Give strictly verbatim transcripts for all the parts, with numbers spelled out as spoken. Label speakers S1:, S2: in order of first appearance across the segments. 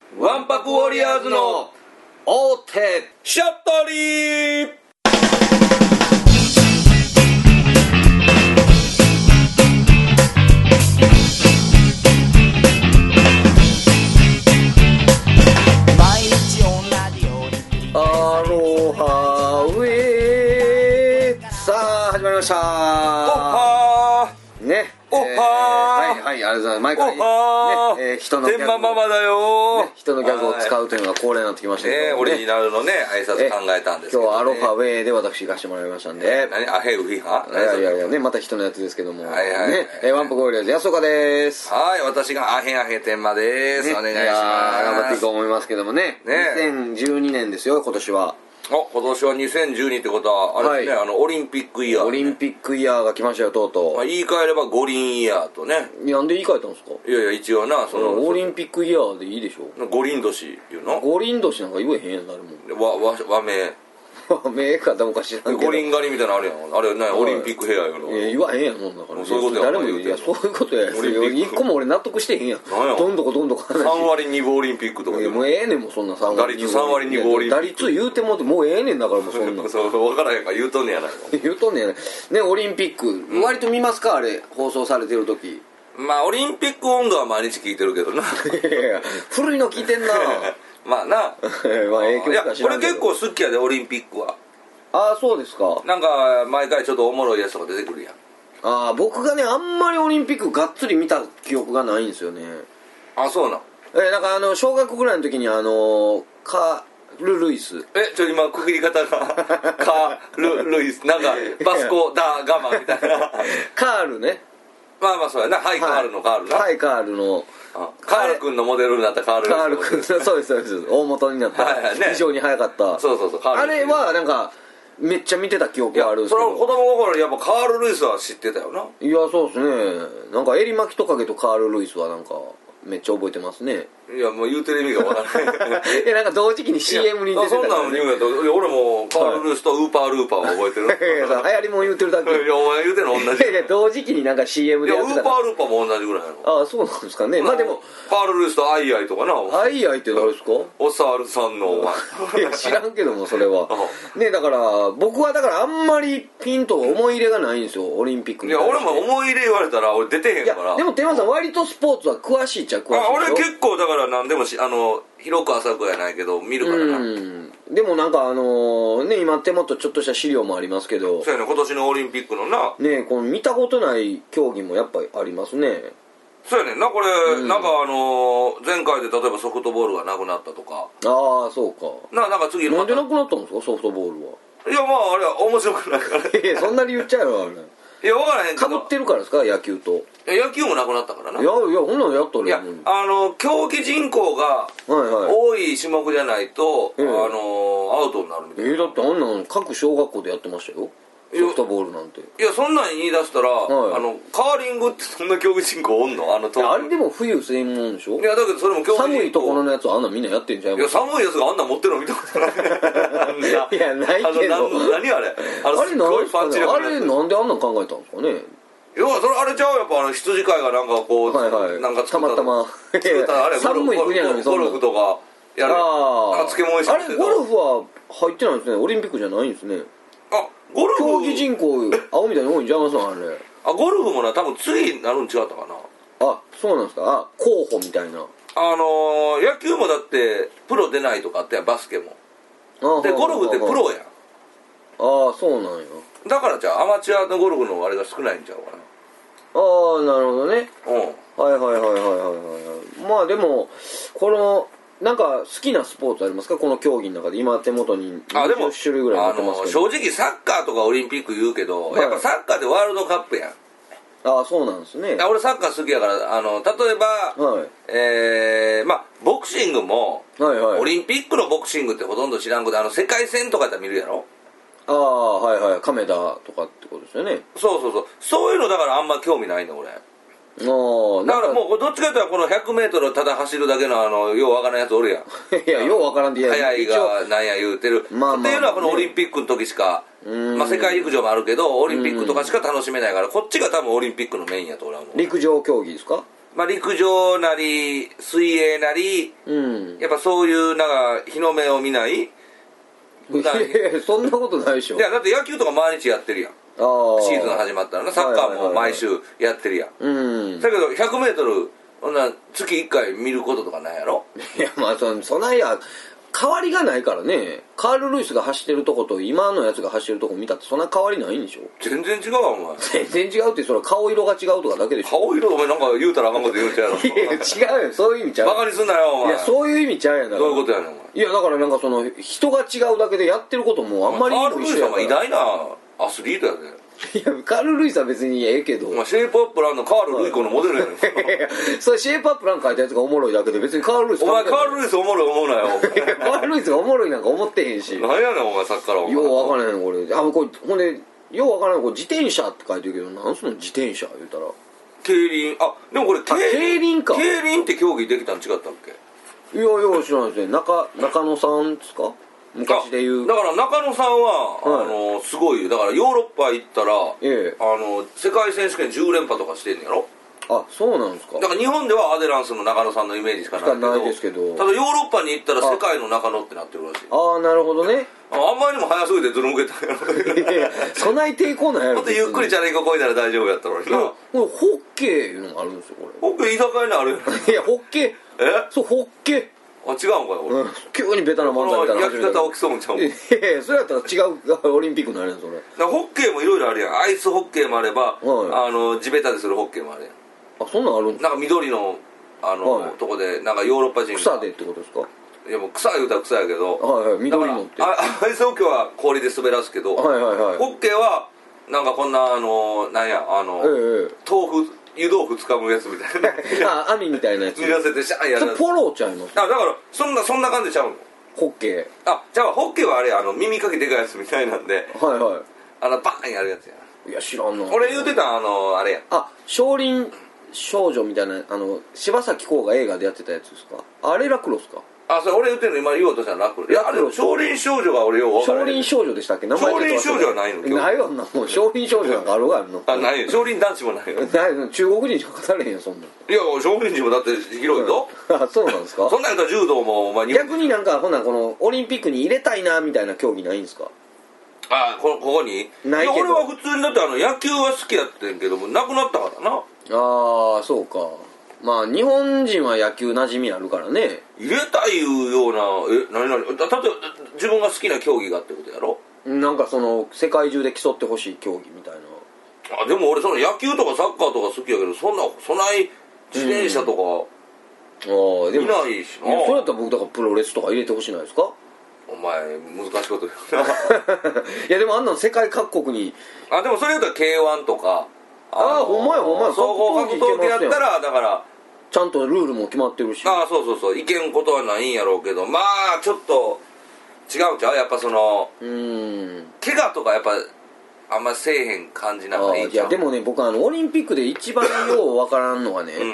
S1: ワンパクウォリアーズの大手シャッタリー。アロハウェイ。さあ始まりました。おはーね。おはー、えー、はいはい、ありがとうございます。毎回、ねえー、人のギャグを、天満ママだよ、ね、人のギャグを使うというのが恒例になってきましたけど、ねね、オリジナルのね挨拶考えたんですけど、ね、今日はアロハウェイで私行かせてもらいましたんで、何アヘウフィハ、いやいやいやね、また人のやつですけども、はいはい、ね、えー、ワンパクウォリアーズ安岡です。はい、私がアヘアヘ天満です、ね、お願いします。頑張っていこうと思いますけどもね、ね、にせんじゅうにねんですよ今年は。あ、今年はにせんじゅうにってことはあれですね、はい、あのオリンピックイヤー、ね、オリンピックイヤーが来ましたよとうとう、まあ、言い換えれば五輪イヤーとね。なんで言い換えたんですか。いやいや一応なそのオリンピックイヤーでいいでしょ。五輪年いうの。五輪年なんか言えへんやん誰も。わわ和名名かどうか知らんけど五輪狩りみたいなのあるやん。あれ何、オリンピックヘアいうの。いや言わへんやんそんなから。そういうことや。誰も言うてんの。いやそういうことや。一個も俺納得してへんやん。どんどこどんどこ話。さん割にぶオリンピックとかでもうええねんもうそんなさん割打率さん割にぶオリンピック。打率言うてもってもうええねんだからもうそんなそう分からへんから言うとんねやないか言うとんねやないね。オリンピック、うん、割と見ますかあれ放送されてる時。まあオリンピック音楽は毎日聞いてるけどな。いやいや古いの聞いてんなまあなまあ影響しか知らんけど。いやこれ結構好きやでオリンピックは。ああそうですか。なんか毎回ちょっとおもろいやつとか出てくるやん。ああ僕がねあんまりオリンピックがっつり見た記憶がないんですよね。あそうなん。えなんかあの小学ぐらいの時にあのカール・ルイスえちょ今区切り方がカール・ルイスなんかバスコ・ダ・ガマみたいなカールね。まあまあそうやな。ハイカールのカールな。ハイカールのカール君のモデルになったカール。カール君そうですそうです。大元になった非常に早かった。そうそうそう。あれはなんかめっちゃ見てた記憶があるんですけど。それは子供心にやっぱカール・ルイスは知ってたよな。いやそうですね。なんかエリマキトカゲとカール・ルイスはなんかめっちゃ覚えてますね。いやもう言うてる意味がわからないいやなんか同時期に シーエム に出てたから、ね、そんなの言うんやったら俺もカール・ルイスとウーパールーパーは覚えてるいや流行りも言うてるだけいやお前言うてるの同じいや同時期になんか シーエム でやってた。いやウーパールーパーも同じぐらいやろ。ああそうなんですかね。まあでもカール・ルイスとアイアイとかな。アイアイって誰ですか。おさるさんのお前いや知らんけどもそれはね。だから僕はだからあんまりピンと思い入れがないんですよオリンピックに。いや俺も思い入れ言われたら俺出てへんから。いやでも天満さん割とスポーツは詳しいっちゃ詳しいでしょ。あ俺結構だから何でもしあの広く浅くやないけど見るからな。うんでもなんかあのね今手元ちょっとした資料もありますけど。そうやね今年のオリンピックのなねこの見たことない競技もやっぱりありますね。そうやねんなこれ、うん、なんかあの前回で例えばソフトボールがなくなったとか。ああそうかな。なんか次なんでなくなったんですかソフトボールは。いやまああれは面白くないからいやそんなに言っちゃうよあれ。いや分からへんけどかぶってるからですか野球と。野球もなくなったからな。いやいやほんなのやったらいやあの競技人口が多い種目じゃないと、はいはい、あのアウトになるみたいな。えー、だってあんなん各小学校でやってましたよソフトボールなんて。いやそんなん言い出したら、はい、あのカーリングってそんな競技人口おんの。あのあれでも冬専門でしょ。いやだけどそれも競技人口寒いところのやつはあんなみんなやってんじゃん。いや寒いやつがあんな持ってるの見たことないいやないけどあの何あれあれすっごいパンチ力あれなんであんなん考えたんですかね。いやそれあれちゃうやっぱあの羊飼いがなんかこう、はいはい、なんか作ったたまたま作ったあれ寒い国やのにゴルフとかやるああ漬物にしてあれゴルフは入ってないんですね。オリンピックじゃないんですね。あゴルフ競技人口青みたいに多いんちゃいますのあれ。あゴルフもな多分次になるん違ったかな。あそうなんですか。あ候補みたいな。あのー、野球もだってプロ出ないとかってバスケもあでゴルフってプロやん。ああそうなんや。だからじゃあアマチュアのゴルフのあれが少ないんちゃうかな。ああなるほどね。うんはいはいはいはいはいはい。まあでもこのなんか好きなスポーツありますかこの競技の中で。今手元ににじゅっ種類ぐらい載ってますけど。あ正直サッカーとかオリンピック言うけど、はい、やっぱサッカーってワールドカップやん。ああそうなんですね。俺サッカー好きやからあの例えば、はいえー、まあボクシングも、はいはい、オリンピックのボクシングってほとんど知らんことあの世界戦とかやったら見るやろ。ああはいはい亀田とかってことですよね。そうそうそうそういうのだからあんま興味ないの俺。あだからもうどっちかというとこのひゃくメートルただ走るだけのあのようわからんやつおるやんいやようわからんでいや速いがなんや言うてる、まあまあ、っていうのはこのオリンピックの時しか、まあ、世界陸上もあるけどオリンピックとかしか楽しめないからこっちが多分オリンピックのメインやと俺は思う。陸上競技ですか。
S2: まあ、陸上なり水泳なり、うん、やっぱそういうなんか日の目を見ない。
S1: いやいやそんなことないでしょ。
S2: いやだって野球とか毎日やってるやん。シーズン始まったらな。サッカーも毎週やってるやん、はいはいはいはい、うん、だけど ひゃくメートルほんな月いっかい見ることとかないやろ。
S1: いやまあそそないや変わりがないからね。カール・ルイスが走ってるとこと今のやつが走ってるとこ見たってそんな変わりないんでしょ。
S2: 全然違うわお前。
S1: 全然違うってそれは顔色が違うとかだけでしょ。
S2: 顔色お前なんか言うたらあかんこと言うんちゃうやろ。
S1: いや違うよそういう意味ちゃう。
S2: バカにすんなよお前。
S1: いやそういう意味ちゃうやん。
S2: どういうことやねんお前。
S1: いやだからなんかその人が違うだけでやってることもあんまり
S2: カール・ルイスは偉大なアスリートやで、ね。
S1: いやカール・ルイスは別にええけど、
S2: まあ、シェイプアップランのカール・ルイコのモデルやねん。いや
S1: それシェイプアップラン書いたやつがおもろいだけで別にカール・ルイス
S2: お前カール・ルイスおもろい思うなよ。
S1: カール・ルイスがおもろいなんか思ってへんし。
S2: 何やねんお前さっきからお前。
S1: よう分からへんこれ。あこれほんでよう分からへんこれ自転車って書いてるけどなんその自転車言うたら
S2: 競輪。あでもこれ競輪
S1: 競輪か。
S2: 競輪って競技できたん違ったっけ。
S1: いやいや知らないですね。中中野さんですか昔で言う。
S2: だから中野さんは、はい、あのすごいだからヨーロッパ行ったら、ええ、あの世界選手権じゅう連覇とかしてんのやろ。
S1: あそうなんですか。
S2: だから日本ではアデランスの中野さんのイメージしかないけど、
S1: ないですけど
S2: ただヨーロッパに行ったら世界の中野ってなってるらしい。
S1: ああなるほどね。
S2: あ, あんまりにも早すぎてずるむけたんやろ。
S1: いやそない抵抗ないやろ。
S2: ほんとゆっくりチャレンコこいだら大丈夫やったのにな。
S1: これホッケーいうのがあるんですよこれ。
S2: ホッケー居酒屋にあるよ。
S1: いやホッケー
S2: え
S1: そうホッケー
S2: あ違うんかよ俺、うん、
S1: 急にベタな漫才みたいな
S2: 焼き方起きそうもちゃうもん。い
S1: やいやそれやったら違うオリンピックになるやんそれ。
S2: ホッケーもいろいろあるやん。アイスホッケーもあれば、はい、あの地べたでするホッケーもあるやん。
S1: あそんなんあるんですか。
S2: なんか緑のあの、はい、とこでなんかヨーロッパ人
S1: 草でってことですか。
S2: いやもう草言うたら草やけど、
S1: はいはい、緑のって
S2: アイスホッケーは氷で滑らすけど、
S1: はいはいはい、
S2: ホッケーはなんかこんなあのなんやあの、ええ、豆腐湯豆腐掴むやつみたいな
S1: あ網みたいなやつ
S2: 濡らせてシャーやる。
S1: ポロちゃいます。
S2: あだからそんなそんな感じちゃうの
S1: ホッケ
S2: ー。あじゃあホッケーはあれあの耳かけでかいやつみたいなんで、
S1: はいはい、
S2: あのバーンやるやつや。
S1: いや知らんな。
S2: 俺言うてたあのあれや
S1: あ少林少女みたいなあの柴咲コウが映画でやってたやつですか。あれラクロスか。
S2: あそれ俺言ってるの今言おうとしたらラクロス。いやあれ少林少女が俺よう分からない。
S1: 少林少女でしたっけ名前。
S2: 少林少女はないの。
S1: ないよなもう少林少女なんかあるがあるの。
S2: あないよ少林男子もないよ。
S1: ない中国人しか語れへんよそんな。い
S2: や少林人もだって広いぞ。
S1: あそうなんですか。
S2: そんなんやったら柔道もお前
S1: 逆になんかほんなこのオリンピックに入れたいなみたいな競技ないんですか。
S2: あこここにないけど。いや俺は普通にだってあの野球は好きやってんけどもなくなったからな。
S1: ああそうか。まあ日本人は野球馴染みあるからね。
S2: 入れたいいうようなえ何何例えば自分が好きな競技がってことやろ。
S1: なんかその世界中で競ってほしい競技みたいな。
S2: あでも俺その野球とかサッカーとか好きやけどそんなそない自転車とか、うん、あでも見ないしな。
S1: それやったら僕だからプロレスとか入れてほしいないですか。
S2: お前難しいこと言うな。
S1: いやでもあんなの世界各国に。
S2: あでもそれ言うたら ケーワン とか
S1: ああほんまやほんまや
S2: 総合格闘技やったらだから
S1: ちゃんとルールも決まってるし。
S2: ああそうそうそういけんことはないんやろうけどまあちょっと違うんちゃうやっぱそのうーん怪我とかやっぱあんませえへん感じなんかいい
S1: じゃん。いやでもね僕あのオリンピックで一番ようわからんのがね、うん、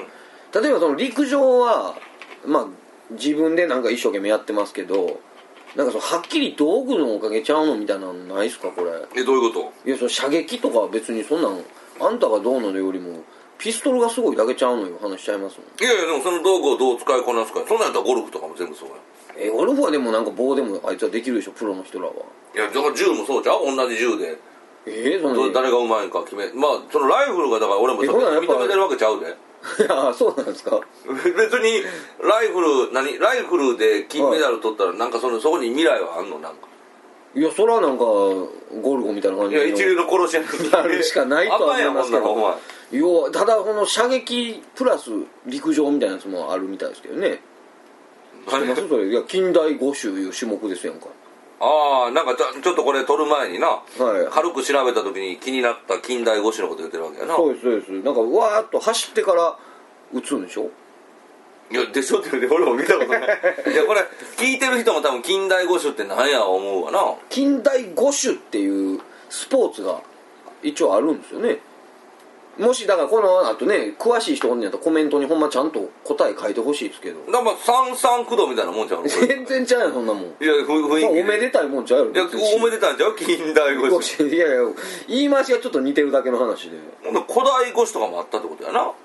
S1: 例えばその陸上はまあ自分でなんか一生懸命やってますけどなんかそのはっきり道具のおかげちゃうのみたいなのないっすかこれ。
S2: えどういうこと。
S1: いやその射撃とかは別にそんなんあんたがどうのよりもピストルがすごいだけちゃうのよ話しちゃいますもん。
S2: いやいやでもその道具をどう使いこなすかそんなんやったらゴルフとかも全部そうや。
S1: えゴルフはでもなんか棒でもあいつはできるでしょプロの人らは。
S2: いやだから銃もそうちゃう同じ銃で
S1: えー、その
S2: 誰がうまいか決めまあそのライフルがだから俺も認めてるわけちゃうで。
S1: いやそうなんですか。
S2: 別にライフル何ライフルで金メダル取ったらなんかそのそこに未来はあんのなんか。
S1: いやそれはなんかゴルゴみたいな感じ
S2: でいや一流の殺し屋
S1: になるしかないとは思いますけど要はただこの射撃プラス陸上みたいなやつもあるみたいですけどね。知ってますそれ。いや近代五種いう種目ですやんか。
S2: ああなんかちょ、ちょっとこれ撮る前にな、はい、軽く調べた時に気になった近代五種のこと言ってるわけやな。
S1: そうですそうです。なんかわーっと走ってから撃つんでしょ。
S2: いやでしょって言うて俺も見たことない。いやこれ聞いてる人も多分近代五種って何や思うわな。
S1: 近代五種っていうスポーツが一応あるんですよね。もしだからこのあとね詳しい人おんねやったらコメントにほんまちゃんと答え書いてほしいですけど。
S2: だからまあ三三九度みたいなもんちゃうの。
S1: 全然ちゃうやんそんなもん。い
S2: や雰囲気、まあ、
S1: おめでたいもんちゃうやろ。
S2: いやおめでたいんちゃう近代五種。
S1: いやいや言い回しがちょっと似てるだけの話で。
S2: 古代五種とかもあったってことやな。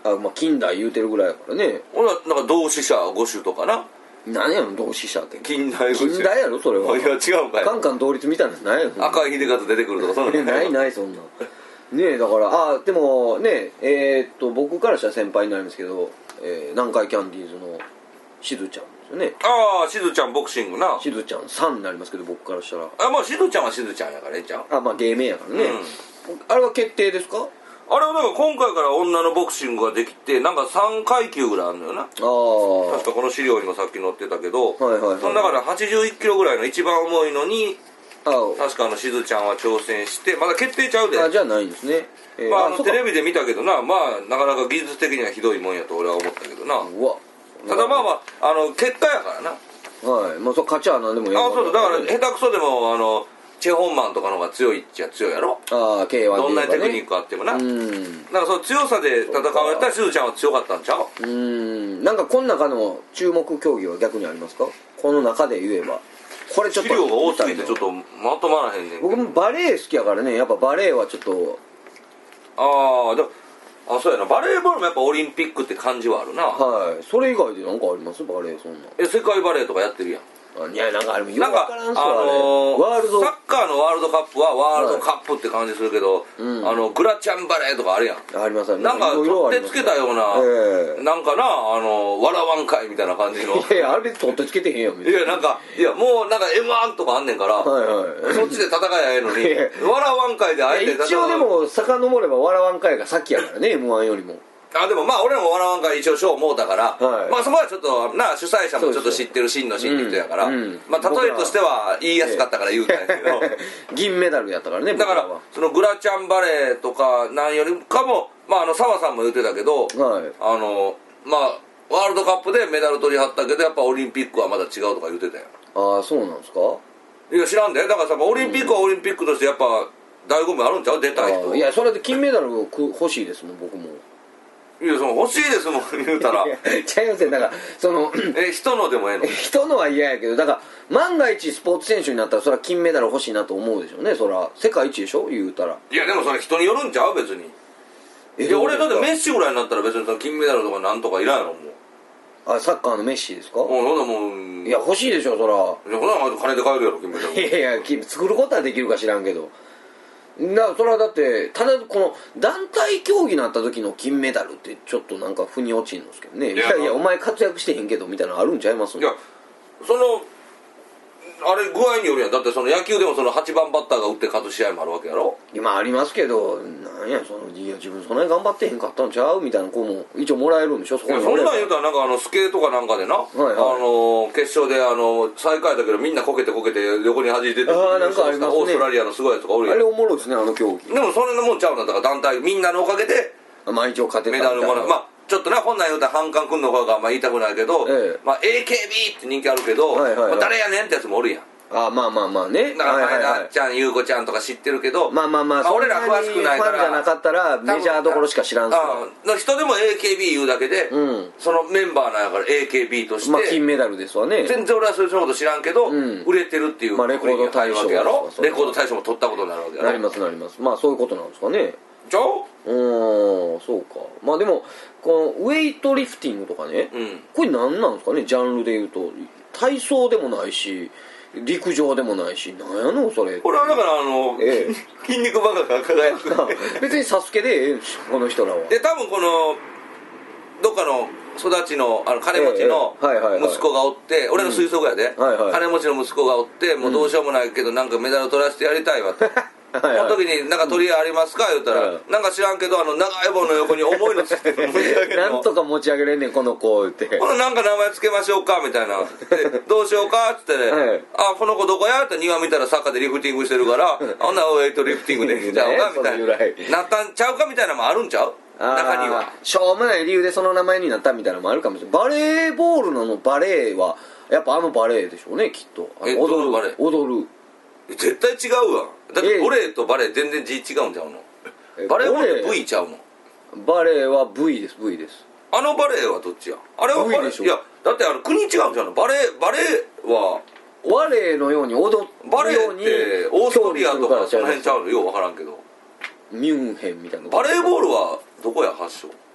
S1: あ、まあ近代言うてるぐらいやからね。
S2: ほななんか同志社五種とかな。
S1: 何やろ同志社って。
S2: 近代五種。
S1: 近代やろそれは。
S2: いや違うかい。
S1: カンカン同率みたいなのないやろ。
S2: 赤井秀和出てくるとかそんなの
S1: ないないそんな。ねえだからあでもねえー、っと僕からしたら先輩になりますけど、えー、南海キャンディーズのしずちゃんですよね。
S2: ああしずちゃんボクシングな。
S1: しずちゃんさんになりますけど僕からしたら。
S2: あまあしずちゃんはしずちゃんやからええちゃん。
S1: あまあ芸名やからね、うん、あれは決定ですか。
S2: あれはだから今回から女のボクシングができてなんかさんかいきゅうぐらいあるのよな。あ確かこの資料にもさっき載ってたけど、はいはいはい、そのだからはちじゅういっキロぐらいの一番重いのに確かあのしずちゃんは挑戦してまだ決定ちゃうで。
S1: あじゃあないんですね、
S2: えーまあ、あのテレビで見たけどなまあなかなか技術的にはひどいもんやと俺は思ったけどな。うわただまあまああの結果やからな。
S1: はいまあそう勝ちは何でもやる
S2: あそうそうだから下手くそでもあのチェ・ホンマンとかの方が強いっちゃ強いやろ。
S1: ああ ケーワン
S2: どんなテクニックあってもな。うんだからその強さで戦われたらしずちゃんは強かったんちゃう。
S1: うんなんかこの中の注目競技は逆にありますか。この中で言えばこれちょっと
S2: 資料が多すぎてちょっとまとまらへんねん。
S1: 僕もバレエ好きやからねやっぱバレエはちょっと
S2: ああでもあそうやなバレーボールもやっぱオリンピックって感じはあるな。
S1: はいそれ以外で何かありますバレエそんな。
S2: え世界バレーとかやってるやん。
S1: いやなんかあれも
S2: なんかあのー、ワールドサッカーのワールドカップはワールドカップって感じするけど、はいうん、あのグラチャンバレーとかあるやん。
S1: ありますね。
S2: なんか取ってつけたような、えー、なんかなあの笑わんかいみたいな感じの。
S1: いやいやあれ別に取ってつけてへんやん。
S2: いやなんかいやもうなんか エムワン とかあんねんから、はいはい、そっちで戦いやええのに笑わんかいであえて
S1: 一応でも遡れば笑わんかいが先やからね エムワン よりも。
S2: あでもまあ俺らも笑わんから一応賞もうたから、はい、まあそこはちょっとな主催者もちょっと知ってる真の真の人やから、うんうん、まあ例えとしては言いやすかったから言うたんやけど
S1: 銀メダルやったからね。
S2: だからそのグラチャンバレーとかなんよりかもまああの澤さんも言ってたけど、はい、あのまあワールドカップでメダル取りはったけどやっぱオリンピックはまだ違うとか言ってたよ。あ
S1: あそうなんですか。
S2: いや知らんでだからさオリンピックはオリンピックとしてやっぱ醍醐味あるんちゃう出たい人。
S1: いやそれで金メダル欲しいですもん僕も。
S2: いやその欲しいですもん言うたら
S1: ちゃいますよだからその
S2: え人のでもええの。
S1: 人のは嫌やけどだから万が一スポーツ選手になったらそれは金メダル欲しいなと思うでしょうね。それは世界一でしょ言うたら。
S2: いやでもそれ人によるんちゃう別に。いや俺だってメッシぐらいになったら別にその金メダルとかなんとかいらんやろもう。
S1: あサッカーのメッシですか。
S2: もうほんなもう
S1: いや欲しいでしょそら。
S2: いやほな金で買えるやろ金メダル。
S1: いやいや作ることはできるか知らんけどだそれはだってただこの団体競技になった時の金メダルってちょっとなんか腑に落ちんのですけどね。いやいやお前活躍してへんけどみたいなのあるんちゃいます。
S2: いやそのあれ具合によるやん。だってその野球でもそのはちばんバッターが打って勝つ試合もあるわけやろ。
S1: 今ありますけどなんやそのいや自分そんなに頑張ってへんかったんちゃうみたいな子も一応もらえるんでしょ。そこに
S2: そんなん言うたらなんかあのスケートかなんかでな、はいはい、あの決勝であの最下位だけどみんなこけてこけて横に弾いてて
S1: あなんかありますね。
S2: オーストラリアのすごいやつがおるやん。
S1: あれおもろいですねあの競技。
S2: でもそんなもんちゃうんだだから団体みんなのおかげで
S1: まあ一応勝てた
S2: メダルもらう。まあちょっとなこんなん言うたら反感くんの方がまあ言いたくないけど、ええ、まあ エーケービー って人気あるけど、はいはいはい、まあ、誰やねんってやつもおるやん。
S1: あまあまあまあね。
S2: だから前田ちゃん優子ちゃんとか知ってるけど
S1: まあまあまあ、まあ、
S2: 俺ら詳しくないから
S1: ファンじゃなかったらメジャーどころしか知らんすわ。
S2: の人でも エーケービー 言うだけで、うん、そのメンバーなんやから エーケービー として
S1: まあ金メダルですわね。
S2: 全然俺はそういうこと知らんけど、うん、売れてるっていう、
S1: まあ、レコード大賞
S2: やろ。レコード大賞も取ったことになるわけやろ。
S1: なりますなります。まあそういうことなんですかね。
S2: じゃあ
S1: うんそうか。まあでもこのウェイトリフティングとかね、うん、これ何なんですかねジャンルでいうと。体操でもないし陸上でもないしなんやのそれ。
S2: これはだからあの、ええ、筋肉バカが輝く
S1: 別にサスケでええこの人らは。
S2: で多分このどっかの育ちのあの金持ちの息子がおって、ええはいはいはい、俺の推測やで、うんはいはい、金持ちの息子がおってもうどうしようもないけど、うん、なんかメダル取らせてやりたいわとはい、はい、その時に「なんか取り合いありますか?」言ったら、うん「なんか知らんけどあの長い棒の横に重いのつけて持ち上げるの
S1: なんとか持ち上げれんねんこの子」言って「
S2: このなんか名前つけましょうか」みたいなで「どうしようか?」っつってね「はい、あこの子どこや?」って庭見たらサッカーでリフティングしてるから「あんなウェイトリフティングできちゃうか?」みたいななったんちゃうかみたいなのもあるんちゃう中には
S1: しょうもない理由でその名前になったみたいなのもあるかもしれない。バレーボールのバレーはやっぱあのバレーでしょうねきっと。
S2: え踊るバレー
S1: 踊る
S2: 絶対違うわ。だってボレーとバレー全然字違うんちゃうの。バレーボールって V ちゃうの。
S1: バレーは V です V です。
S2: あのバレーはどっちやあれはバレー
S1: V でしょ。
S2: いやだってあの国違うんちゃうの。バレーバレーは
S1: バレーのように踊る
S2: バレーってオーストリアとかその辺ちゃうのよう分からんけど
S1: ミュンヘンみたいな。
S2: バレーボールはどこや発祥。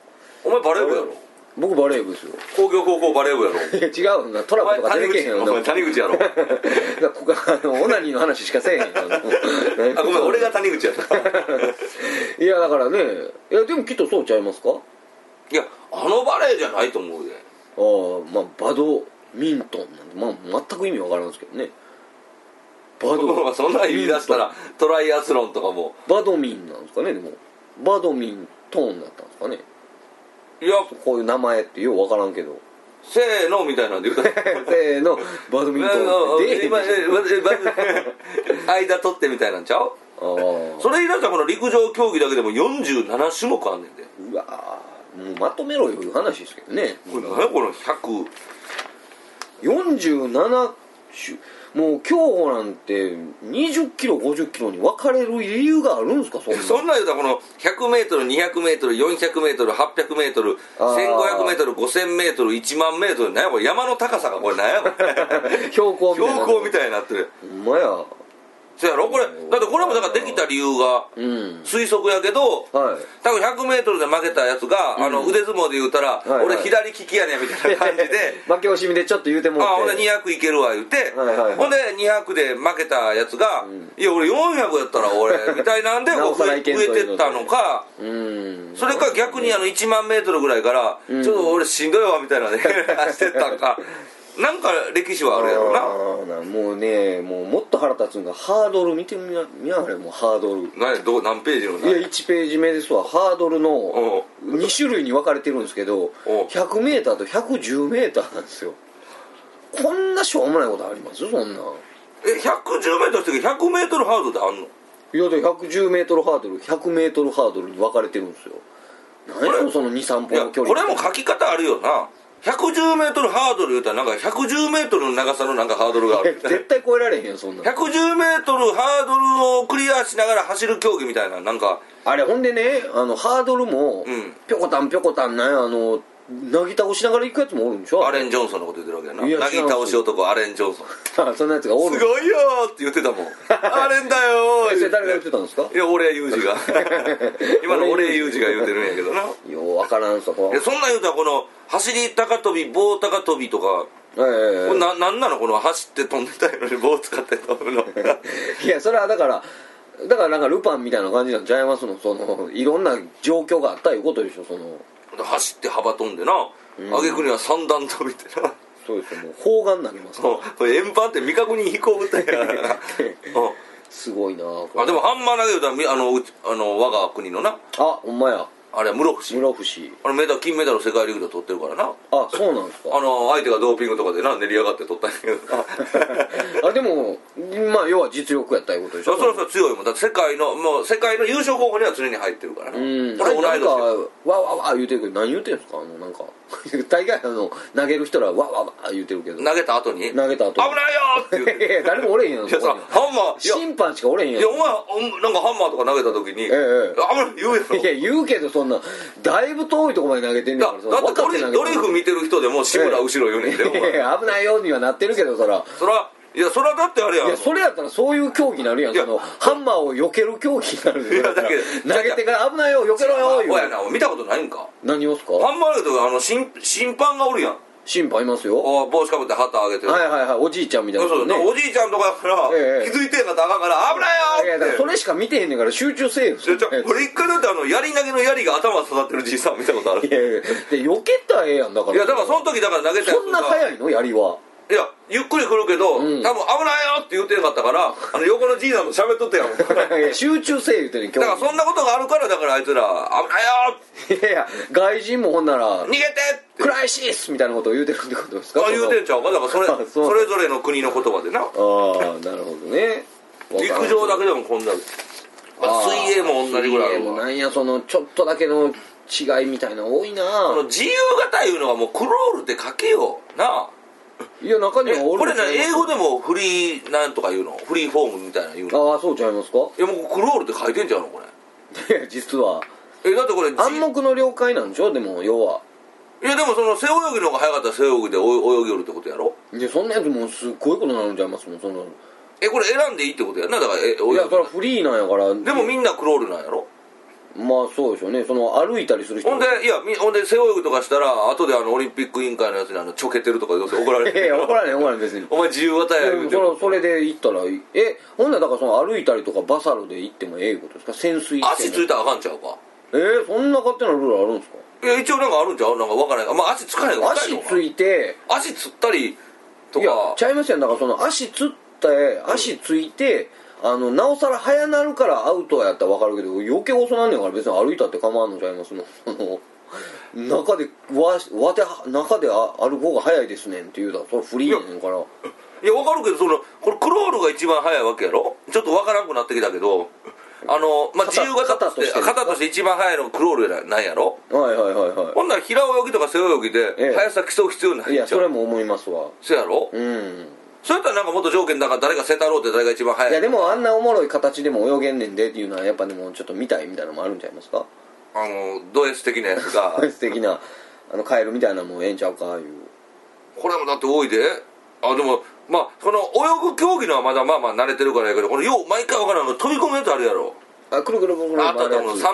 S2: お前バレー部やろ。
S1: 僕バレー部ですよ。
S2: 工業高校バレー部やろ。
S1: 違うな、トラブとか出てけへんよ。
S2: お前谷口やろ。
S1: ここあのオナニーの話しかせえへんよ。
S2: あ、ごめん、俺が谷口やった。
S1: いやだからね、いやでもきっとそうちゃいますか。
S2: いや、あのバレーじゃないと思うで。
S1: ああ、まあバドミントンなんて、まあ全く意味わからんですけどね。
S2: バドそんなん言い出したらトライアスロンとかも
S1: バドミンなんですかね。でもバドミントンだったんですかね。
S2: いや、
S1: こういう名前ってようわからんけど、
S2: せーのみたいなんで言うた
S1: せーのバドミントンで
S2: 今間取ってみたいなんちゃう。あ、それ言い出したらこの陸上競技だけでもよんじゅうなな種目あんねんで。
S1: うわー、もうまとめろよいう話ですけどね。
S2: これ何やこのひゃく
S1: よんじゅうなな種、もう競歩なんてにじゅっキロごじゅっキロに分かれる理由があるんですか。そんな
S2: そんなん言うたらこの ひゃくメートル にひゃくメートル よんひゃくメートル はっぴゃくメートル せんごひゃくメートル ごせんメートル いちまんメートル、何やこれ、山の高さがこれ何やこれ
S1: 標高みたいな
S2: 標高みたいになってる。
S1: ほんまや。
S2: そうやろこれ。だってこれもだからできた理由が推測やけど、うん、はい、多分ひゃくメートルで負けたやつが、うん、あの腕相撲で言うたら、はいはい、俺左利きやねんみたいな感じで
S1: 負け惜しみでちょっと言うてもらって、
S2: あ、ほんでにひゃくいけるわ言うて、はいはいはい、ほんでにひゃくで負けたやつが、うん、いや俺よんひゃくやったら俺みたいなんでこう増えてったのか、うん、それか逆にあのいちまんメートルぐらいから、うん、ちょっと俺しんどいわみたいなねしてったんかなんか歴史はあるやろな。
S1: あ、もうね、もうもっと腹立つのがハードル見てみやみやあれ、もうハードル
S2: 何ど何ページの。
S1: いやいちページ目ですわ。ハードルのに種類に分かれてるんですけど、ひゃくメーターとひゃくじゅうメーターなんですよ。こんなしょうもないことあります？そんな。
S2: え、ひゃくじゅうメートルってひゃくメートルハードルってあんの？
S1: いや、でひゃくじゅうメートルハードル、ひゃくメートルハードルに分かれてるんですよ。何やろそのにさんぽんの距離。
S2: これも書き方あるよな。ひゃくじゅうメートルハードル言うたらなんかひゃくじゅうメートルの長さのなんかハードルがある
S1: 絶対超えられへんよそんな。
S2: ひゃくじゅうメートルハードルをクリアしながら走る競技みたいな、なんか
S1: あれ。ほんでね、あのハードルも、うん、ぴょこたんぴょこたんね、あのなぎ倒しながら行くやつもおるんでしょ。
S2: アレン・ジョンソンのこと言ってるわけやな。なぎ倒し男アレン・ジョンソン
S1: あ、そんなやつがおる。
S2: すごいよーって言ってたもんアレンだよー。
S1: それ誰が言ってたんですか。
S2: いや、俺ユージが今の俺ユージが言ってるんやけどな。よ
S1: う分からんそこ。
S2: そんなん言うたらこの走り高跳び棒高跳びとか、えー、これ な, なんなのこの走って飛んでたのに棒使って飛ぶの
S1: いや、それはだからだからなんかルパンみたいな感じなんちゃいますの。そのいろんな状況があったいうことでしょ。その
S2: 走って幅飛んでな、挙句には三段跳びってな。
S1: そうですよ、もう砲丸投げますから。
S2: 円盤って未確認飛行物体やから
S1: すごいな
S2: あ。でもハンマー投げるとあのあの我が国のな、
S1: あ、ほんまや、
S2: あれは室伏
S1: 室伏
S2: あれメダ金メダル世界陸上取ってるからな。
S1: あ、そうなんですか。
S2: あの相手がドーピングとかでな練り上がって取ったんやけど
S1: あ、でもまあ要は実力やったいうことでしょ。
S2: そうそう、強いもんだって。世界のもう世界の優勝候補には常に入ってるからな。うん、
S1: これ同い年でわわわ言うてるけど、何言うてるんですか。あのなんか大概あの投げる人らわわわ言うてるけど、
S2: 投げた後に
S1: 投げた後に
S2: 危ないよって言って
S1: 誰もおれへんやん。
S2: いやさ、ハンマー
S1: 審判しかおれへんやん。
S2: いや、お前なんかハンマーとか投げた時に、ええ、危ない言うやろ。
S1: いや言うけど、そんなだいぶ遠いとこまで投げてんねんから。
S2: だってドリドリフ見てる人でも志村後ろ言うねんで、
S1: いやいや危ないようにはなってるけど、そら
S2: そらいや、それはだってあれやん。
S1: いや、それやったらそういう競技になるやん。そのハンマーを避ける競技になる。いや、だけど投げてから危ないよ避けろよ言う。
S2: おやな、見たことないんか。
S1: 何をすか。
S2: ハンマー投げとかあの審審判がおるやん。
S1: 審判いますよ。
S2: 帽子かぶって旗上げてる。
S1: はいはいはい、おじいちゃんみたいな、ね、
S2: そうそう、おじいちゃんとかから、ええ、気づいてんかったらあかんから危ないよって。いや、だから
S1: それしか見てへんねんから集中せえよ。
S2: 俺一回だってあの槍投げの槍が頭刺さってるじいさん見たことある。
S1: いやいや、で避けたらええやん。だから
S2: いや、だからその時だから投げたやつが
S1: そんな速いの槍は。
S2: いや、ゆっくり来るけど、うん、多分危ないよって言ってなかったからあの横のじいさんと喋っとったやん
S1: いや集中せえ言うてんねん。
S2: だからそんなことがあるから、だからあいつら危ないよ。
S1: いやいや、外人もほんなら
S2: 逃げてって
S1: クライシスみたいなことを言うてるってことですか。
S2: あ、言うてんちゃうか。だからそれそれぞれの国の言葉でな。あ
S1: あ、なるほどね。
S2: 陸上だけでもこんな、水泳も同じぐらいあるわ。
S1: 水泳もなんや、そのちょっとだけの違いみたいな多いな。
S2: その自由形いうのはもうクロールって書けよな。
S1: いや、中にはおる。
S2: これね、英語でもフリーなんとか言うの、フリーフォームみたいな言う
S1: の。ああ、そうちゃいますか。
S2: いや、もうクロールって書いてんちゃうのこ
S1: れ。いや、実は
S2: え、だってこれ
S1: 暗黙の了解なんでしょ。でも要は、
S2: いや、でもその背泳ぎの方が早かったら背泳ぎで泳ぎよるってことやろ。
S1: いや、そんなやつもうすっごいことになるんちゃいますもん。その
S2: え、これ選んでいいってことやな。だからえ、
S1: いや、それはフリーなんやから。
S2: でもみんなクロールなんやろ。
S1: まあそうでしょうね。その歩いたりする人
S2: ほんでいやほんで背泳ぎとかしたら後であのオリンピック委員会のやつにあのちょけてるとかどうせ怒られる
S1: いや怒られへん怒られへん別に
S2: お前自由形や言うて
S1: そ, それで行ったらえほんならだからその歩いたりとかバサロで行ってもええことですか？潜水
S2: 足ついたらあかんちゃうか？
S1: えー、そんな勝手なルールあるんですか？
S2: いや一応なんかあるんちゃうなんか分からないまあ足つかないから
S1: 足ついて
S2: 足つったりとか
S1: いやちゃいますやんだからその足つって足ついて、うん、あのなおさら早なるからアウトやったら分かるけど余計遅なんねんから別に歩いたって構わんのちゃいますの中でわわて中で歩く方が早いですねんって言うたらそれフリーやねんから
S2: いや分かるけどそのこれクロールが一番早いわけやろちょっと分からんくなってきたけどあの、まあ、自由形として肩として一番速いのがクロールなんやろ
S1: はいはいはいはい
S2: ほんなら平泳ぎとか背泳ぎで速さ競う必要ないんちゃう、
S1: いやそれも思いますわ
S2: そうやろ
S1: うん
S2: そうやったらなんかもっと条件だから誰がセタローって誰が一番速い
S1: いやでもあんなおもろい形でも泳げんねんでっていうのはやっぱでもちょっと見たいみたいなのもあるんちゃいますか？
S2: あのド S 的なやつが
S1: ド S 的なあのカエルみたいなのもええんちゃうかいう
S2: これもだって多いであでもまあこの泳ぐ競技のはまだまあまあ慣れてるからやけどこのよう毎回分からんの飛び込むやつあるやろ
S1: あくるくるくるくる
S2: あったあった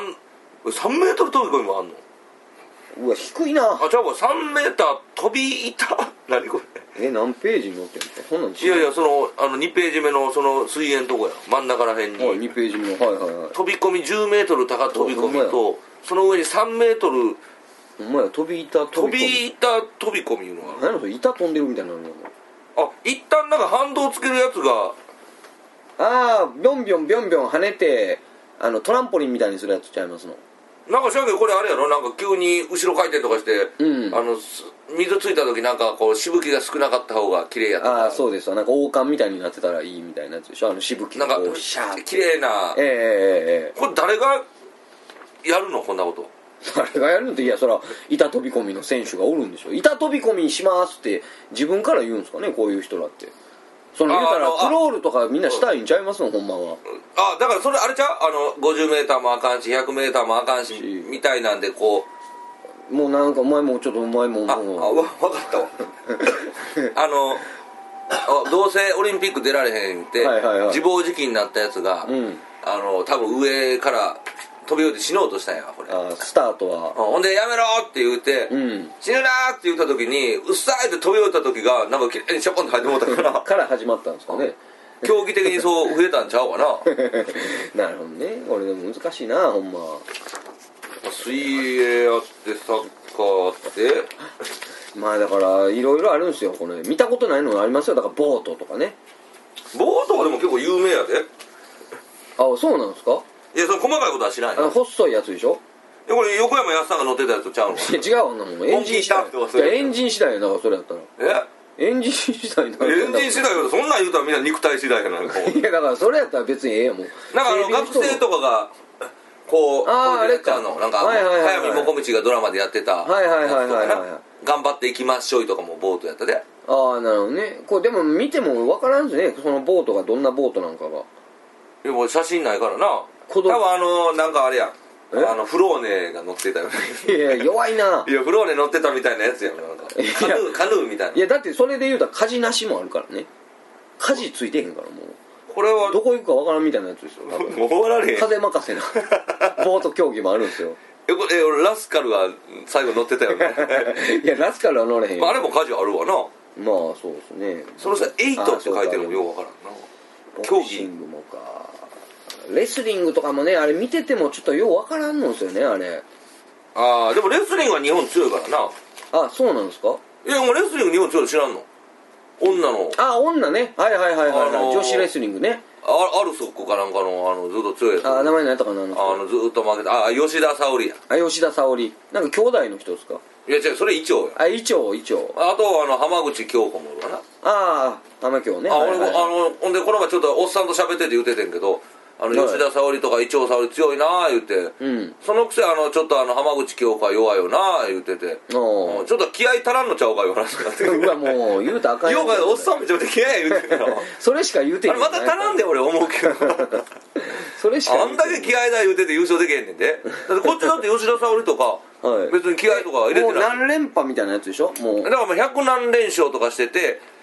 S2: 3, 3メートル飛び込みもあんの
S1: うわ低いな
S2: あちゃうわさんメーター飛び板何これ
S1: え何ページに載ってるんですかそんなん
S2: いやいやそのあのにページ目のその水泳のとこや真ん中らへんに、
S1: はい、にページ目はいはいはい
S2: 飛び込みじゅうメートル高飛び込みとその上にさんメートル
S1: お前飛び板飛び込み
S2: 飛び板飛び込みいうのは
S1: 何やろそれ板飛んでるみたいなの
S2: あ一旦なんか反動つけるやつが
S1: ああビョンビョンビョンビョン跳ねてあのトランポリンみたいにするやつちゃいますの
S2: なんか知らんけどこれあれやろなんか急に後ろ回転とかして、
S1: うん、
S2: あの水ついた時なんかこうしぶきが少なかった方が綺麗やとか
S1: ああそうですなんか王冠みたいになってたらいいみたいなやつでしょあのしぶき
S2: がこうシャー綺麗な
S1: ええええ
S2: これ誰がやるのこんなこと
S1: 誰がやるのっていやそら板飛び込みの選手がおるんでしょ板飛び込みしますって自分から言うんですかねこういう人らってその言うたらクロールとかみんなしたいんちゃいますのほんまは
S2: あだからそれあれちゃうあの ごじゅうメーター もあかんし ひゃくメーター もあかんしみたいなんでこ
S1: うもうなんかお前もちょっとお前も
S2: ああ分かったわあのどうせオリンピック出られへんって、はいはいはい、自暴自棄になったやつが、うん、あの多分上から飛び降りて死のうとしたんやこれ
S1: あスタートは、
S2: うん、ほんでやめろって言うて、うん、死ぬなって言った時にうっさいって飛び降りた時がなんかきれいにシャコンと入ってもうたから
S1: から始まったんですかね
S2: 競技的にそう増えたんちゃうかな
S1: なるほどねこれでも難しいなほんま
S2: 水泳やってサッカーって
S1: まあだからいろいろあるんですよこれ見たことないのありますよだからボートとかね
S2: ボートはでも結構有名やで
S1: あそうなんですか
S2: いやその細かいことは知らない
S1: あの細いやつでしょ
S2: いやこれ横山やすさんが乗ってたやつちゃうの
S1: 違うのもエンジン次第エンジン次第やだからそれやったらえエンジン次第な
S2: エンジン次第やそんなん言うたらみんな肉体次第やないか
S1: いやだからそれやったら別にええやもん
S2: なんかあの学生とかがこう
S1: あああれか
S2: のなんか早見もこみちがドラマでやってた
S1: はいはいはいはいはい
S2: 頑張っていきましょうとかもボートやったで
S1: ああなるほどねこれでも見ても分からんですねそのボートがどんなボートなんかが
S2: でも写真ないからな多分あのなんかあれやあのフローネが乗ってたよね
S1: いや弱いない
S2: やフローネ乗ってたみたいなやつやんなんかカヌーカヌーみたいない
S1: やだってそれで言うたら舵なしもあるからね舵ついてへんからもう
S2: これは
S1: どこ行くか分からんみたいなやつですよ
S2: もう終わられへん
S1: 風任せなボート競技もあるんですよ
S2: えこれえ俺ラスカルが最後乗ってたよね
S1: いやラスカルは乗れへん、
S2: まあ、あれも舵あるわな
S1: まあそうですね
S2: そのさエイトって書いてるのよう分からんな
S1: 競技ボクシングもかレスリングとかもねあれ見ててもちょっとよう分からんのですよねあれ
S2: ああでもレスリングは日本強いからな
S1: あそうなんですか
S2: いやもうレスリング日本強いの知らんの女の
S1: あ女ねはいはいはいはい、はいあのー、女子レスリングね
S2: あアルソックかなんかのあのずっと強いやつ
S1: あ名前何やったかなあ
S2: のずっと負けたあ吉田沙保里や
S1: あ吉田沙保里なんか兄弟の人ですか
S2: いや違うそれ伊調や
S1: あ伊調伊調
S2: あとあの浜口京子もいるかなあ
S1: あ浜京ね
S2: あ、はいはい、俺あのほんでこの前ちょっとおっさんと喋ってて言っててんけどあの吉田沙保里とか伊調沙保里強いなー言うて、うん、そのくせあのちょっとあの浜口京子は弱いよなー言うててちょっと気合い足らんのちゃうかいう話になって
S1: うわもう言うたらあかん
S2: ようおっさんめちゃめちゃ気合い言うてるの
S1: それしか言うてへん
S2: あれまた足らんで俺思うけど
S1: それしか
S2: あんだけ気合いだ言うてて優勝できへんねんでだってこっちだって吉田沙保里とかはい、別に気合いとか入れてない
S1: もう何連覇みたいなやつでしょもう
S2: だからひゃく何連勝とかしてて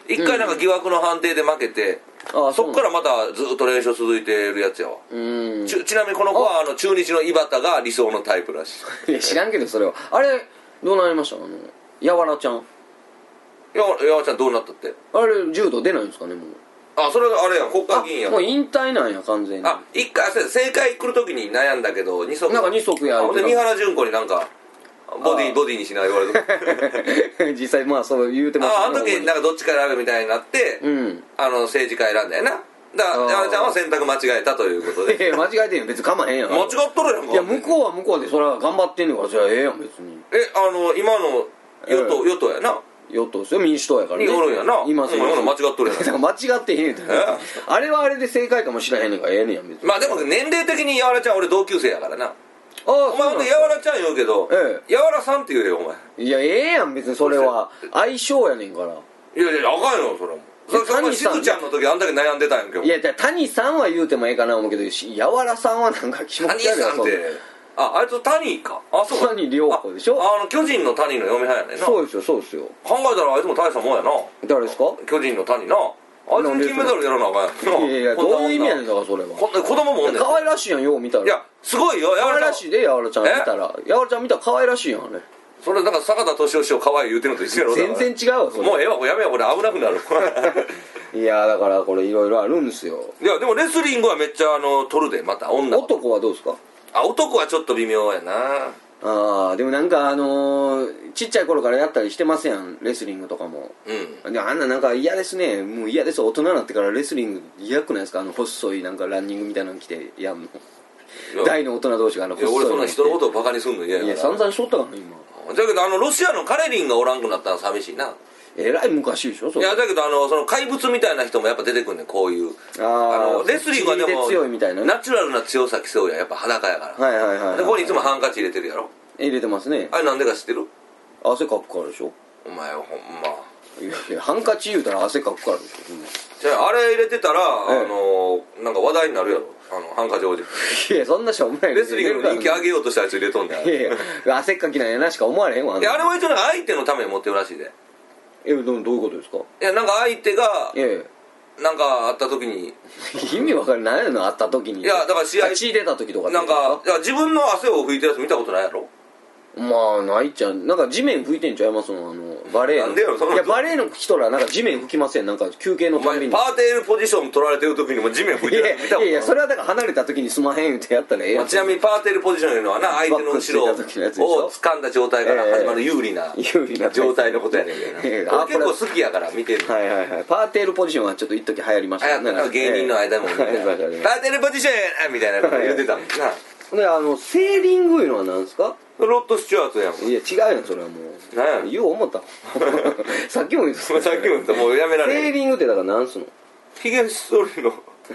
S2: 一回なんか疑惑の判定で負けて、うん、そっからまたずっと練習続いてるやつやわ。うんち, ちなみにこの子はあの中日の井端が理想のタイプらし
S1: い。いや知らんけどそれはあれどうなりましたあのやわらちゃん。
S2: やわやわらちゃんどうなったって。
S1: あれ柔道出ないんですかねもう。
S2: あそれがあれや国会議員や
S1: もう引退なんや完全に。
S2: あ一回正解来る時に悩んだけど二足
S1: なんか二足や
S2: で三原純子になんかボディボディにしない言われて
S1: 実際まあそう言うてます
S2: ああの時なんかどっちか選べみたいになって、うん、あの政治家選んだよな。だからやわらちゃんは選択間違えたということで。
S1: いや間違えてんよ別に構へんやん。
S2: 間違っとるやんか。
S1: いや向こうは向こうでそれは頑張ってんねんからそれはええやん別に。
S2: えあの今の与党、えー、与党やな。
S1: 与党ですよ民主党やからね。
S2: におるんやな。
S1: 今そ
S2: の間違っとるやん。
S1: だから間違ってへんねん。あれはあれで正解かもしれへんねんからええねんやん別に。
S2: まあでも年齢的にやわらちゃん俺同級生やからな。ああお前ほんでやわらちゃん言うけど、ええ、やわらさんって言うよお前。
S1: いやええやん別にそれは相性やねんから。
S2: いやいやあかんよそれも。それ谷さんしずちゃんの時あんだけ悩んでたんやんけど。
S1: いや谷さんは言うてもええかな思うけどやわらさんはなんか気持ち悪い。
S2: 谷さんってああいつ谷か。あそう
S1: 谷良子でしょ。
S2: あの巨人の谷の嫁はんやねんな。
S1: そうですよそうですよ。
S2: 考えたらあいつも大したもんやな。
S1: 誰ですか。
S2: 巨人の谷な。あいつに金メダルやらなあかんやん。
S1: いやいやどういう意味やねんだからそれは。
S2: 子供もおんねん。
S1: 可愛らしいやんよう見たら。
S2: いやすごいよ
S1: やわらちゃん。可愛らしいでやわらちゃん見たら。やわらちゃん見たら可愛らしいやんあれ。
S2: それなんか坂田敏夫師匠可愛い言うてるのと一緒やろ。
S1: 全然違うわそれ。
S2: もうええわこれやめようこれ危なくなる。
S1: いやだからこれいろいろあるんですよ。
S2: いやでもレスリングはめっちゃあの取るでまた女。
S1: 男はどうですか。
S2: あ男はちょっと微妙やな。
S1: ああでもなんかあのー、ちっちゃい頃からやったりしてますやんレスリングとかも。うんであんななんか嫌ですね。もう嫌です。大人になってからレスリング嫌くないですか。あの細いなんかランニングみたいなの着てやんの。大の大人同士があの細い。
S2: いや俺そんな人のことをバカにすんの嫌やから。
S1: いや散々しとったからね今。
S2: だけどあのロシアのカレリンがおらんくなったの寂しいな。
S1: えらい昔でしょそれ。
S2: いやだけどあのその怪物みたいな人もやっぱ出てくるねこういう。ああのレスリングはでも
S1: 強いみたいな、ね、
S2: ナチュラルな強さ競うややっぱ裸やから。はいはいはい、はい、でここにいつもハンカチ入れてるやろ。
S1: 入れてますね。
S2: あれなんでか知ってる。
S1: 汗かくからでしょ。
S2: お前ほんま
S1: いやいやハンカチ言うたら汗かくからでしょ。
S2: じゃああれ入れてたら、ええ、あのなんか話題になるやろあのハンカチ王子。
S1: いやそんなしょうもない。
S2: レスリングの人気上げようとしたやつ入れとんだよ。
S1: いやいや汗っかきなんやなしか思われへんわ。
S2: いやあれは一応相手のために持ってるらしいで。
S1: えど, どういうことですか。
S2: いやなんか相手が
S1: え
S2: えなんかあった時に
S1: 意味わかる何やのあった時に。
S2: いやだから試合
S1: 血出た時とか
S2: なんかいや自分の汗を拭いてるやつ見たことないやろ。
S1: まあないっちゃんなんか地面拭いてんちゃいますのあのバレーの。なんでやろそのいやバレーの人らなんか地面拭きませんなんか休憩のたびに。
S2: パーテールポジション取られてる時にも地面拭いてるやつ見たことない。
S1: いやいやそれはだから離れた時にすまへん言うてやったらええやん、まあ、
S2: ちなみにパーテールポジションいうのはな相手の後ろを掴んだ状態から始まる有利な状態のことやねんけどな、えー、俺結構好きやから見てる。
S1: はいはいはいパーテールポジションはちょっと一時流行りましたね。
S2: 芸人の間もみたいな、えー、パーテールポジションみたいなこと言ってたもんな。
S1: であのセーリングいうのは何ですか。
S2: ロッド・スチュワートやん。
S1: いや違うよそれはもう何や言う思ったさっきも言った
S2: さっきも言ったもうやめられ
S1: セーリングってだから何すの。
S2: ヒゲ剃りの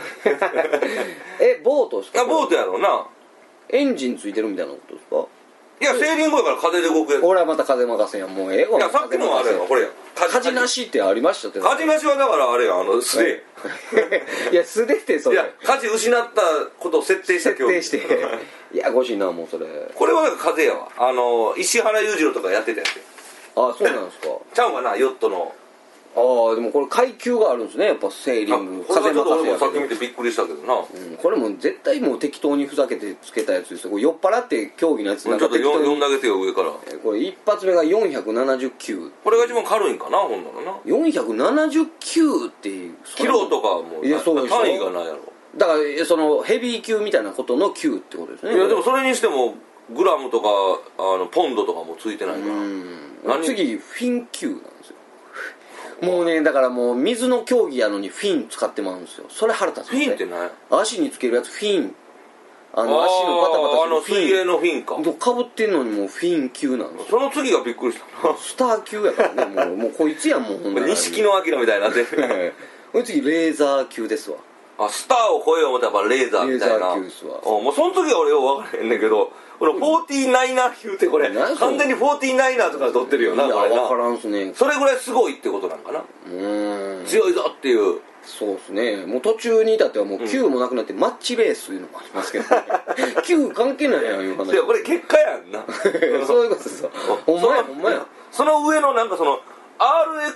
S1: えボートですか。
S2: ボートやろうな。
S1: エンジンついてるみたいなことですか。
S2: いやセーリングやから風で動くやつ。
S1: 俺はまた風任せやんもうええわ。
S2: いやさっきのあれやこれや
S1: 風なしってありましたって。
S2: 風なしはだからあれやあの素手
S1: いや素手ってそれ。
S2: いや舵失ったことを設定した
S1: 設定していやごしいなもうそれ。
S2: これはなんか風やわあの石原裕次郎とかやってたやつ。
S1: あそうなんですか。
S2: ちゃうかなヨットの。
S1: ああでもこれ階級があるんですねやっぱセーリング。
S2: 風任せやけどさっき見てびっくりしたけどな、うん、
S1: これも絶対もう適当にふざけてつけたやつですよ。これ酔っ払って競技のやつなんか
S2: ちょっと読んであげてよ上から。
S1: これ一発目がよんひゃくななじゅうきゅう。
S2: これが一番軽いんかなほんならな。
S1: よんひゃくななじゅうきゅうっていう
S2: キロとかはもういやそう単位がないやろ。
S1: だからそのヘビー級みたいなことの級ってことですね。
S2: いやでもそれにしてもグラムとかあのポンドとかもついてないから。
S1: うん次フィン級なんですよ。もうねだからもう水の競技やのにフィン使ってまうんですよ。それ腹立つ。
S2: フィンって何。
S1: 足につけるやつフィン。あの足のバタバタする
S2: あの水泳のフィンか。
S1: かぶってんのにもうフィン級なんです
S2: よ。その次がびっくりしたな。
S1: スター級やからねもうもうこいつやんもうほんまに
S2: 錦野旦みたいになってる
S1: これ次レーザー級ですわ。
S2: あスターを超えよう思ったらやっぱレーザーみたいな。レーザー級ですわ。もうその時は俺よう分からへんねんけどこれフォーティーナイナー級ってこれ完全にフォーティーナイナーとか取ってるよな。
S1: いや
S2: これな
S1: 分からんすね。
S2: それぐらいすごいってことなんかな。うん強いぞっていう。
S1: そうですねもう途中に至ってはもう級もなくなってマッチレースいうのもありますけど級関係ないやんいう話。
S2: いやこれ結果やんな
S1: そういうことですよ。ほんまやほんまや。
S2: その上のなんかその アールエス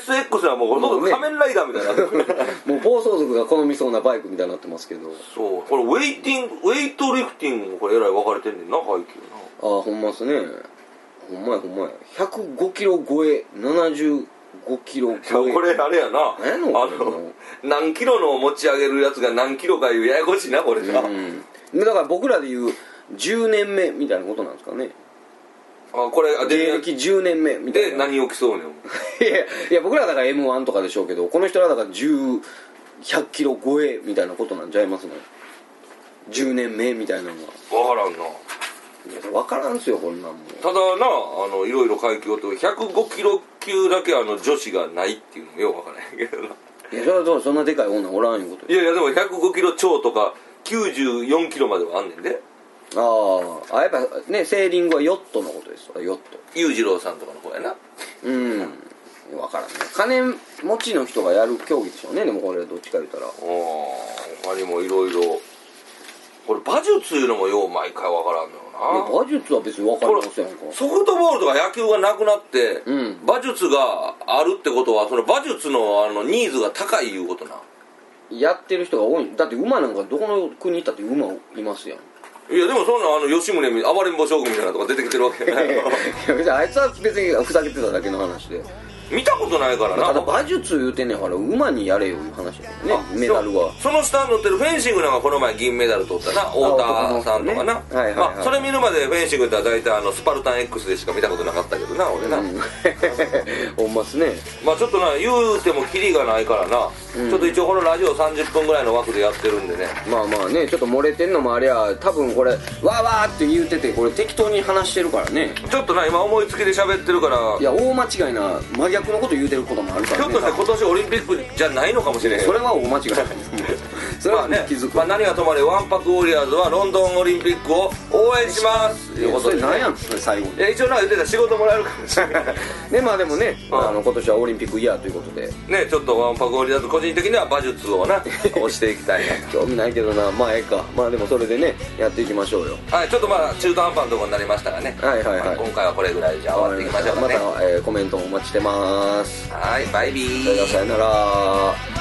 S2: エスエックス はもうほとんど仮面ライダーみたいになってる
S1: もう暴走族が好みそうなバイクみたいになってますけど。
S2: そうこれウェイティングウェイトリフティングもこれえらい分かれてんねんな階級な。
S1: ああほんまっすね。ほんまやほんまやひゃくごキロ超えななじゅうごキロ超え。
S2: これあれやな
S1: 何やの
S2: あの何キロの持ち上げるやつが何キロかいうややこしいなこれな。
S1: うんだから僕らでいうじゅうねんめみたいなことなんですかね。
S2: あこれ
S1: 芸歴じゅうねんめみたいな。
S2: で何を競うねんい
S1: やいや僕らだから エムワン とかでしょうけど、この人らだからじゅう、ひゃくキロ超えみたいなことなんちゃいますね。じゅうねんめみたいなのは
S2: 分からんな。
S1: いや分からんすよこんなんも。
S2: ただなあのいろいろ階級とひゃくごキロ級だけあの女子がないっていうのもよく分からへんけどな。
S1: いやそれはどうそんなでかい女おらんいうこと
S2: いやいやでもひゃくごキロ超とかきゅうじゅうよんキロまではあんねんで。
S1: ああやっぱねセーリングはヨットのことですわ。ヨット
S2: 裕次郎さんとかの方やな。
S1: うん分からんね。金持ちの人がやる競技でしょうね。でもこれどっちか言ったら。あ
S2: あ他にもいろいろこれ馬術いうのもよう毎回分からんのよな。
S1: 馬術は別に分かりませんか。
S2: ソフトボールとか野球がなくなって、うん、馬術があるってことはその馬術のあのニーズが高いいうことな。
S1: やってる人が多い。だって馬なんかどこの国行ったって馬いますやん。
S2: いやでもそんなあの吉宗暴れん坊将軍みたいなとか出てきてるわけじゃないいや
S1: 別にあいつは別にふざけてただけの話で
S2: 見たことないからな。
S1: ただ馬術言うてんねんから馬にやれよいう話だよね。メダルは
S2: その下に乗ってるフェンシングなんかこの前銀メダル取ったな太田さんとかな、ねはいはいはいまあ、それ見るまでフェンシングって大体あのスパルタン X でしか見たことなかったけどな俺な、うん、
S1: ほんまっすね。
S2: まあちょっとな言うてもキリがないからな、うん、ちょっと一応このラジオさんじゅっぷんぐらいの枠でやってるんでね。
S1: まあまあねちょっと漏れてんのもありゃ多分これわーわーって言うててこれ適当に話してるからね。
S2: ちょっとな今思いつきで喋ってるから
S1: いや大間違いな真逆のこと言うてることもあるから、ね、
S2: ひょっとして今年オリンピックじゃないのかもしれへん。
S1: それは大間違いそれはね気づく、
S2: まあねまあ、何はともあれワンパクウォリアーズはロンドンオリンピックを応援します
S1: いやそれ何やんそれ最後に。
S2: いや一応なんか言ってたら仕事もらえるかもしれない
S1: ねまあでもね、うん、あの今年はオリンピックイヤーということで
S2: ねちょっとワンパクウォリアーズ個人的には馬術をな押していきたいな
S1: 興味ないけどなまあええか。まあでもそれでねやっていきましょうよ。
S2: はいちょっとまあ中途半端なところになりましたがねはいはいはい、まあ、今回はこれぐらいじゃあ終わっていきましょうかね。
S1: また、えー、コメントお待ちしてます。
S2: はいバイビー。
S1: それではさよなら。